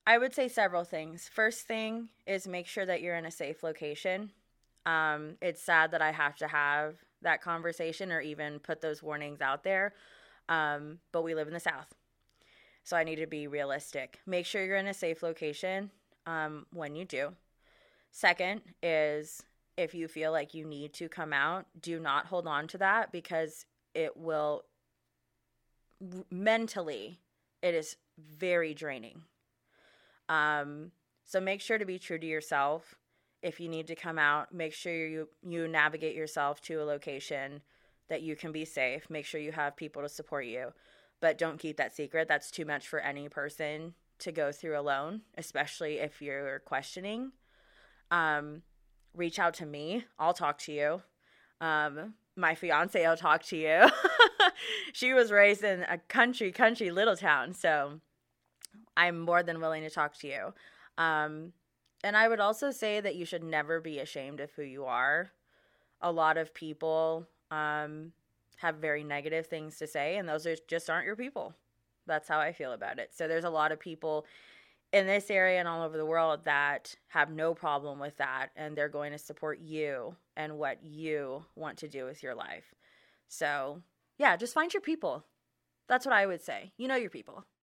I would say several things. First thing is make sure that you're in a safe location. It's sad that I have to have that conversation or even put those warnings out there. But we live in the South. So I need to be realistic. Make sure you're in a safe location when you do. Second is if you feel like you need to come out, do not hold on to that because it will mentally, it is very draining. So make sure to be true to yourself. If you need to come out, make sure you navigate yourself to a location that you can be safe. Make sure you have people to support you, but don't keep that secret. That's too much for any person to go through alone, especially if you're questioning. Reach out to me. I'll talk to you. My fiance will talk to you. She was raised in a country little town, so I'm more than willing to talk to you. And I would also say that you should never be ashamed of who you are. A lot of people have very negative things to say, and those just aren't your people. That's how I feel about it. So there's a lot of people in this area and all over the world that have no problem with that, and they're going to support you and what you want to do with your life. So, yeah, just find your people. That's what I would say. You know your people.